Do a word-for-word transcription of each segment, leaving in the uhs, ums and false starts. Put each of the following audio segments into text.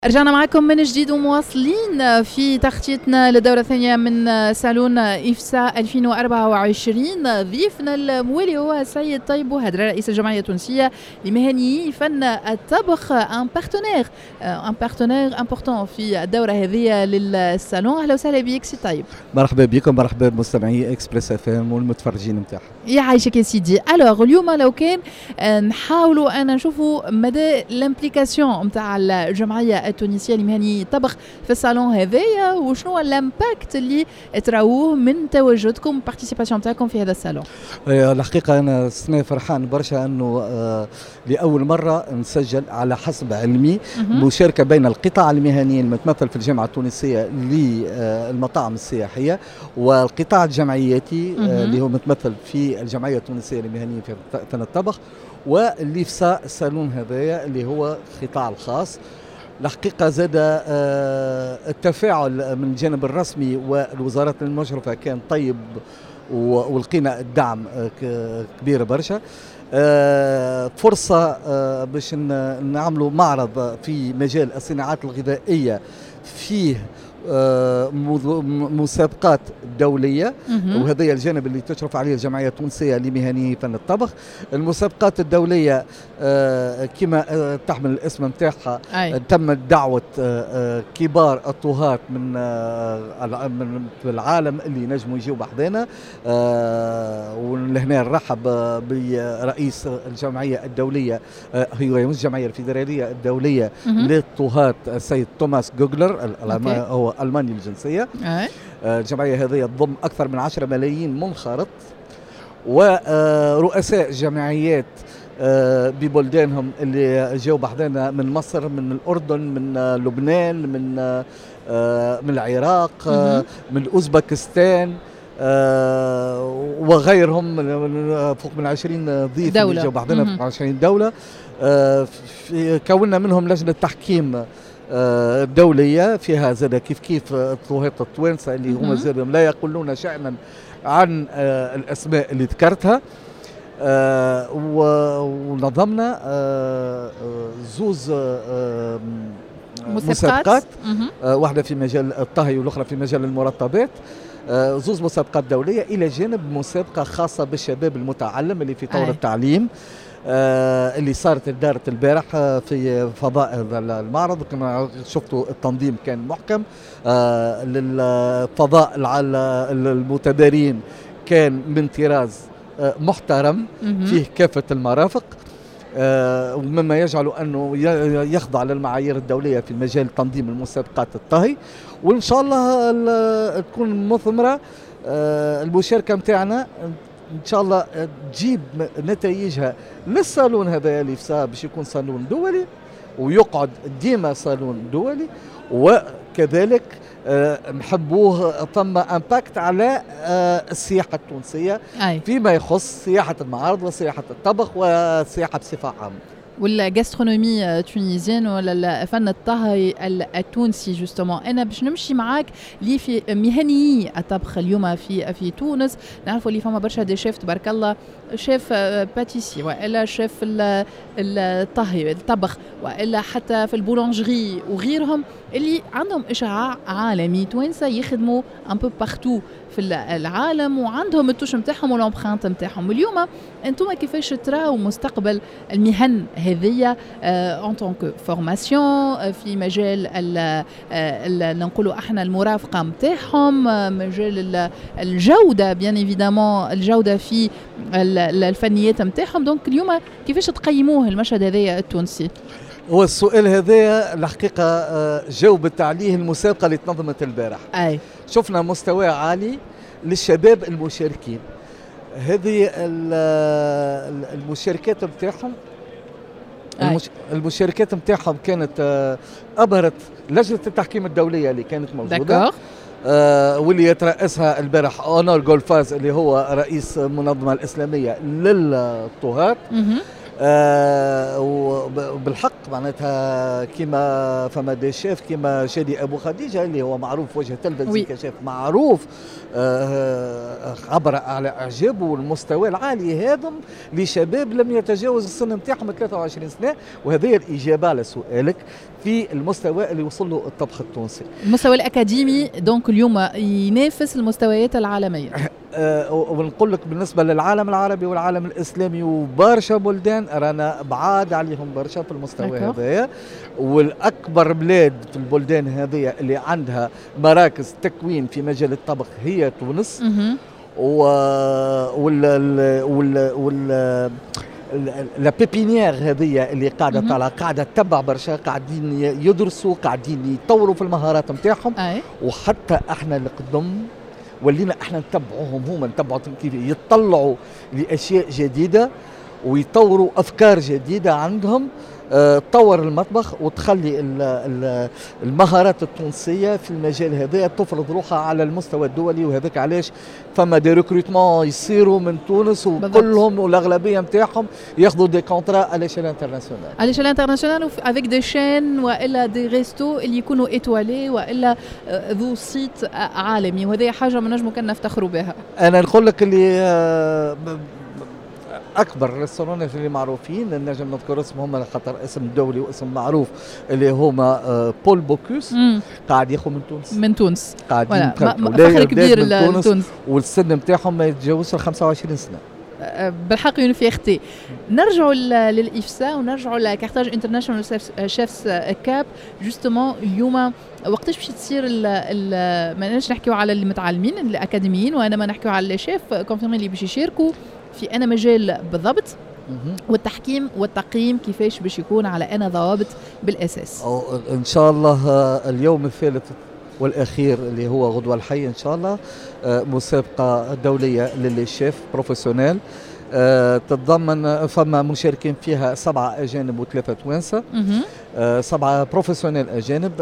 رجعنا معكم من جديد ومواصلين في تغطيتنا للدورة الثانية من صالون إفسا ألفين وأربعة وعشرين. ضيفنا الموالي هو سيد طيب وهدرة رئيس الجمعية التونسية لمهنيي فن الطبخ، ان بارتنير ان بارتنير امبورتون في الدورة هذه للصالون. أهلا وسهلا بك سي طيب. مرحبا بكم، مرحبا بمستمعي اكسبريس اف ام والمتفرجين نتاعها. يعيشك يا سيدي. الوغ اليوم لو كان نحاولوا أن نشوفوا مدى الامبليكاسيون نتاع الجمعية التونسية لمهني طبخ في الصالون هذايا، وشنو الامباكت اللي تراوه من تواجدكم بارتيسيباسيون نتاعكم في هذا الصالون؟ الحقيقة أنا السنة فرحان برشا أنه آه لأول مرة نسجل على حسب علمي مشاركة بين القطاع المهني المتمثل في الجامعة التونسية للمطاعم السياحية والقطاع الجمعياتي آه اللي هو متمثل في الجمعية التونسية لمهنيين في فن الطبخ، واللي في الصالون هذايا اللي هو القطاع الخاص. الحقيقة زاد التفاعل من الجانب الرسمي والوزارات المشرفة كان طيب، ولقينا الدعم كبير برشا. فرصة باش نعملوا معرض في مجال الصناعات الغذائية فيه مسابقات دولية، وهذا الجانب اللي تشرف عليه الجمعية التونسية لمهنيي فن الطبخ. المسابقات الدولية كما تحمل الاسم نتاعها تم دعوة كبار الطهاة من في العالم اللي نجموا يجيوا بحذانا، ولهنا نرحب برئيس الجمعية الدولية، هي رئيس الجمعية الفيدرالية الدولية للطهاة السيد توماس جوغلر، هو ألماني الجنسية. الجمعية هذه تضم أكثر من عشرة ملايين منخرط، ورؤساء جمعيات ببلدانهم اللي جاوا بحذانا من مصر، من الأردن، من لبنان، من من العراق، من أوزبكستان وغيرهم، فوق من عشرين ضيف اللي جاوا بحذانا في عشرين دولة. كونا منهم لجنة تحكيم دولية فيها زاد كيف كيف الطهاة التوانسة اللي هم زادهم لا يقولون شأنا عن الأسماء اللي ذكرتها. ونظمنا زوز مسابقات، واحدة في مجال الطهي والأخرى في مجال المرطبات، زوز مسابقات دولية إلى جانب مسابقة خاصة بالشباب المتعلم اللي في طور التعليم آه اللي صارت دارت البارح في فضاء المعرض. كما شفتوا التنظيم كان محكم، آه للفضاء المتدارين كان من طراز آه محترم فيه كافة المرافق، آه مما يجعل أنه يخضع للمعايير الدولية في مجال تنظيم المسابقات الطهي، وإن شاء الله تكون مثمرة. آه المشاركة متاعنا إن شاء الله تجيب نتائجها للصالون هذا اللي في باش يكون صالون دولي ويقعد ديما صالون دولي، وكذلك آه نحبوه ثم امباكت على آه السياحة التونسية فيما يخص سياحة المعارض وسياحة الطبخ والسياحة بصفة عامة والجاسترونومي تونيزيان ولا فن الطهي التونسي. جوستومون انا باش نمشي معاك لي في مهنيي الطبخ اليوم في في تونس. نعرفوا اللي فما برشا دي شيف تبارك الله، شيف باتيسي والا شيف الطهي الطبخ، والا حتى في البولانجري وغيرهم اللي عندهم اشعاع عالمي، توانسه يخدموا ان بو بارتو في العالم وعندهم التوش نتاعهم والامبرانت نتاعهم. اليوم انتم كيفاش تراو مستقبل المهن هذه ان طونك فورماسيون في مجال نقولوا احنا المرافقه نتاعهم، مجال الجوده بيان ايفيدامون الجوده في الفنيات نتاعهم. دونك اليوم كيفاش تقيموه المشهد هذا التونسي؟ هو السؤال هذا الحقيقة جاوبت عليه المسابقة اللي تنظمت البارح. أي. شفنا مستوى عالي للشباب المشاركين. هذه المشاركات متاعهم المش... المشاركات متاعهم كانت أبهرت لجنة التحكيم الدولية اللي كانت موجودة، آه واللي يترأسها البارح أونور جولفاز اللي هو رئيس المنظمة الإسلامية للطهاة. آه وبالحق معناتها كيما فما دي شيف كيما شادي ابو خديجه اللي هو معروف وجه تلفزي كشيف معروف، آه عبر على اعجابه والمستوى العالي هذا لشباب لم يتجاوز السن نتاعهم ثلاثة وعشرين سنه، وهذه الاجابه على سؤالك في المستوى اللي وصل له الطبخ التونسي. المستوى الاكاديمي دونك اليوم ينافس المستويات العالميه. أه ونقول لك بالنسبه للعالم العربي والعالم الاسلامي وبرشا بلدان رانا بعاد عليهم برشا في المستوى هذايا، والاكبر بلاد في البلدان هذه اللي عندها مراكز تكوين في مجال الطبخ هي تونس. و وال وال وال لا بيبينيير هذه اللي قاعده طالعه قاعده تتبع برشا، قاعدين يدرسوا قاعدين يطوروا في المهارات نتاعهم. وحتى احنا اللي قدم ولينا احنا نتبعوهم، هما نتبعوا كيف يطلعوا لاشياء جديده ويطوروا افكار جديده عندهم. تطور المطبخ وتخلي المهارات التونسيه في المجال هذا تفرض روحها على المستوى الدولي، وهذاك علاش فما دي ريكروتمون يصيروا من تونس وكلهم والاغلبيه نتاعهم ياخذوا دي كونترا على شيل انترناسيونال على شيل انترناسيونال افيك دي شين والا دي ريستو اللي يكونوا ايتوالي والا ذو صيت عالمي، وهذه حاجه ما نجموا كان نفتخروا بها. انا نقول لك اللي اكبر ريستورانات اللي معروفين نجم نذكر اسمهم خاطر اسم دولي واسم معروف اللي هما بول بوكوس قاعد ياخذ من تونس من تونس قاعدين فخر كبير لتونس والسن نتاعهم ما يتجاوزش خمسة وعشرين سنه بالحق اون فيختي. نرجعوا للإفسا ونرجعوا لكارتاج انترناشونال شيفس كاب جوستومون. اليوم وقتاش باش تصير ما نحكيو نحكيو على المتعلمين الاكاديميين وانما نحكيو على الشيف كونفيرمي اللي باش يشاركوا في أنا مجال بالضبط، والتحكيم والتقييم كيفاش باش يكون على أنا ضوابط بالأساس. إن شاء الله اليوم الثالث والأخير اللي هو غدوة الحي إن شاء الله مسابقة دولية للشيف بروفيسيونيل تتضمن فما مشاركين فيها سبعة أجانب وثلاثة توانسة، سبعة بروفيسيونيل أجانب.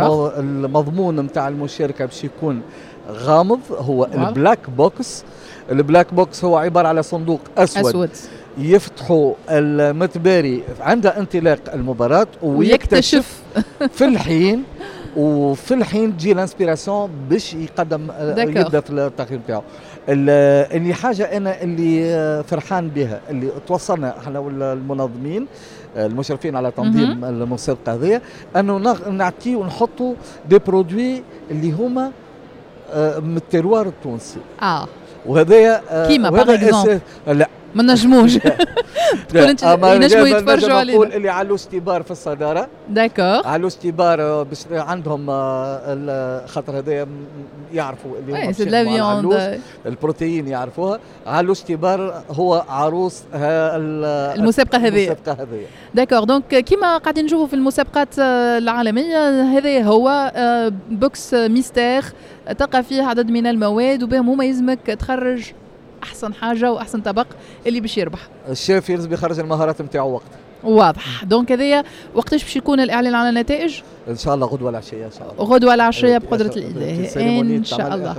المضمون متاع المشاركة باش يكون غامض، هو البلاك بوكس. البلاك بوكس هو عبارة على صندوق أسود, أسود. يفتحوا المتباري عند انطلاق المباراة ويكتشف في الحين وفي الحين تجي الانسبيراسيون باش يقدم يبدا في التقييم بتاعه. اللي حاجة أنا اللي فرحان بها اللي توصلنا احنا والمنظمين المشرفين على تنظيم المسابقة هذه أنه نعطي ونحطوا دي برودوي اللي هما من التروار التونسي. اه وهذايا كيما باغ اكزومبل لا ما نجموش تقول انت ينجموا يتفرجوا علينا. نقول اللي علو استبار في الصداره. داكور علو استبار باش عندهم خاطر هذايا يعرفوا اللي هو البروتين يعرفوها. علو استبار هو عروس المسابقه هذه. داكور دونك كيما قاعدين نشوفوا في المسابقات العالميه هذا هو بوكس ميستير تلقى فيه عدد من المواد وبهم هما يلزمك تخرج احسن حاجه واحسن طبق اللي باش يربح. الشيف يلزم يخرج المهارات نتاعو وقت واضح. دونك هذايا وقتاش باش يكون الاعلان على النتائج؟ ان شاء الله غدوه العشيه ان شاء الله. غدوه العشيه بقدره الاله ان شاء الله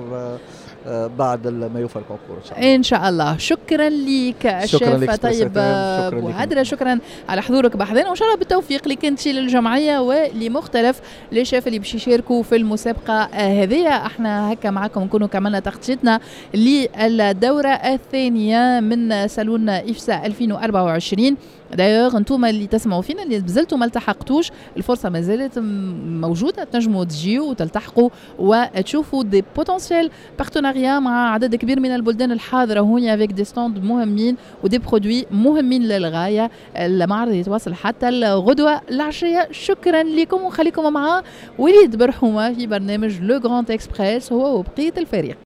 بعد ما يوفى الكونكور ان شاء الله. ان شاء الله. شكرا لك الشيف طيب بوهدرة، شكرا على حضورك بحضنا، وان شاء الله بالتوفيق لك انت للجمعيه ولمختلف لي شيف اللي باش يشاركوا في المسابقه هذه. احنا هكا معكم نكونوا كملنا تغطيتنا للدوره الثانيه من سالون إفسا ألفين وأربعة وعشرين. دايوغ انتم اللي تسمعوا فينا اللي بزلتوا ما التحقتوش الفرصه ما زالت موجوده، تنجموا تجيوا وتلتحقوا وتشوفوا دي بوتنسيال بارتناريا مع عدد كبير من البلدان الحاضره هوني افيك دي ستاند مهمين ودي برودوي مهمين للغايه. المعرض يتواصل حتى الغدوه العشيه. شكرا لكم وخليكم مع وليد برحومه في برنامج لو غراند اكسبريس هو وبقيه الفريق.